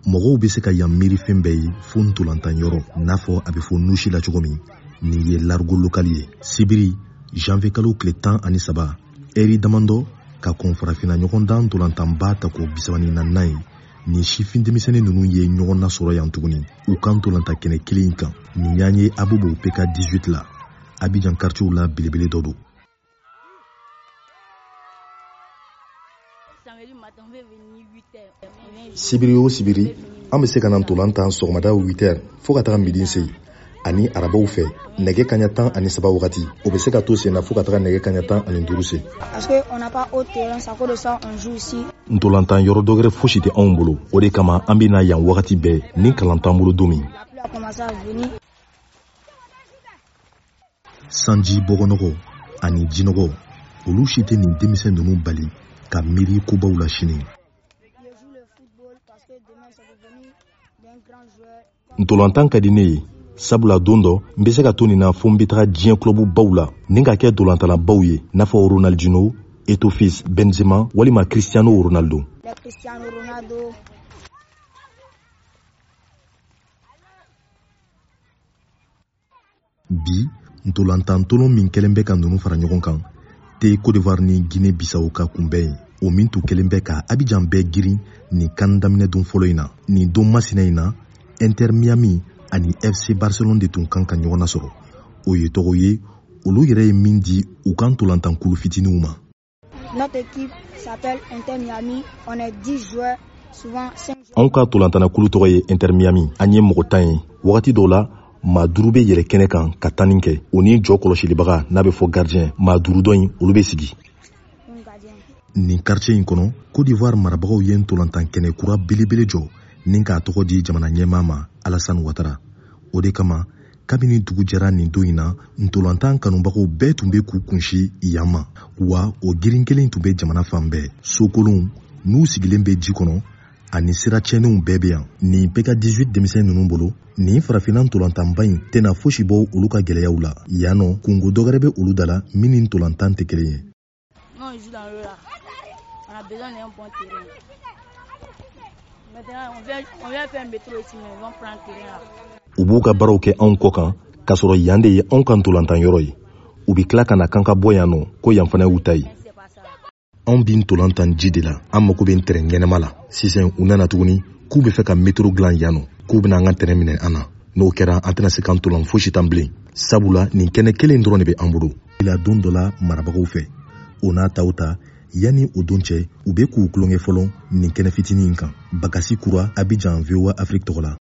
mɔgɔw bɛ se ka yan miiri fɛn bɛɛ ye fo ntolantan yɔrɔ n'a fɔ a bɛ fɔ nusi la cogo min nin ye largo lokali ye sibiri janvier kalo tile 13 eri damandɔ ka kɔn farafina ɲɔgɔndan ntolantanba ta ko 34 ye ni sifin denmisɛnnin ninnu ye ɲɔgɔn nasɔrɔ yan tuguni u ka ntolanta kɛnɛ kelen kan nin y'an ye abubu pk 18 la Abidjan quartier la belebele dɔ don. Sibiri o sibiri an bɛ se ka na ntolantan sɔgɔmada 8h fo ka taga midi se ani arabaw fɛ nɛgɛ kaɲa 13 wagati o bɛ se ka to sen na fo ka taga nɛgɛ kaɲa 15 se. Parce que on n'a pas au terrain, ça cause de ça on joue ici. Ntolantan yɔrɔ dɔgɛrɛ fosi tɛ anw bolo o de kama an bɛ na yan wagati bɛɛ ni kalan t'an bolo don min. Sanji bɔgɔnɔgɔ ani jinɔgɔ olu si tɛ nin denmisɛn ninnu bali ka miiri kobaw la sini. Ntolantan ka di ne ye sabula don dɔ n bɛ se ka to nin na fo n bɛ taga diɲɛ club baw la ni ka kɛ dolantala baw ye n'a fɔ Ronaldinho, Eto'o, Benzema walima Cristiano Ronaldo. Bi ntolantan tolon min kɛlen bɛ ka ninnu fara ɲɔgɔn kan tɛ Côte d'Ivoire ni Guinée Bissau ka kunbɛn ye o min tun kɛlen bɛ ka Abidjan bɛɛ girin ni kan daminɛ don fɔlɔ in na ni don masina in na Inter Miami ani FC Barcelone de tun kan ka ɲɔgɔn nasɔrɔ o ye tɔgɔ ye olu yɛrɛ ye min di u kan ntolantan kulu fitininw ma. Notre équipe s'appelle Inter Miami, on est 10 joueurs, souvent 5 joueurs. Anw ka ntolantana kulu tɔgɔ ye Inter Miami an ye mɔgɔ 10 ye wagati dɔw la maa 5 bɛ yɛlɛ kɛnɛ kan ka tanni kɛ o ni jɔ kɔlɔsilibaga n'a bɛ fɔ gardien maa 5 dɔ in olu bɛ sigi. Nin quartier in kɔnɔ Côte d'Ivoire marabagaw ye ntolantan kɛnɛ kura belebele jɔ ni k'a tɔgɔ di jamana ɲɛmaa ma Alassane Ouattara o de kama kabini dugu jɛra nin don in na ntolantan kanubagaw bɛɛ tun bɛ k'u kunsi yan ma wa o girin kelen tun bɛ jamana fan bɛɛ sokolonw n'u sigilen bɛ ji kɔnɔ ani sira tiɲɛnenw bɛɛ bɛ yan nin PK 18 denmisɛn ninnu bolo nin farafina ntolantanba in tɛna fosi bɔ olu ka gɛlɛyaw la yan nɔ kungo dɔgɛrɛ bɛ olu da la min ni ntolantan tɛ kelen ye. U b'u ka baaraw kɛ anw kɔ kan k'a sɔrɔ yan de ye anw ka ntolantan yɔrɔ ye u bɛ tila ka na kan ka bɔ yan nɔ ko yan fana y'u ta ye. Anw bi ntolantan ji de la an mako bɛ terrain ɲɛnɛma la sisan u nana tuguni k'u bɛ fɛ ka métro dilan yan nɔ k'u bɛna an ka terrain minɛ an na n'o kɛra an tɛna se ka ntolan fosi tan bilen sabula nin kɛnɛ kelen dɔrɔn de bɛ an bolo. La don dɔ la marabagaw fɛ o n'a taw ta yanni o don cɛ u bɛ k'u tulonkɛ fɔlɔ nin kɛnɛ fitinin kan Bakasi Kura Abidjan VOA Afrique tɔgɔ la.